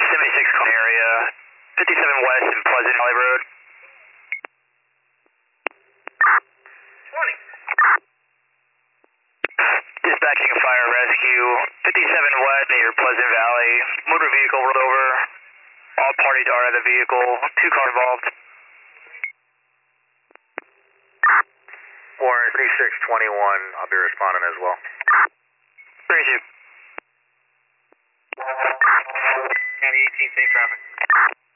76 area, 57 West and Pleasant Valley Road. 20. Dispatching fire rescue, 57 West near Pleasant Valley. Motor vehicle rolled over. All parties are at the vehicle. 2 cars involved. Warren 3621, I'll be responding as well. Thank you. County 18, same traffic.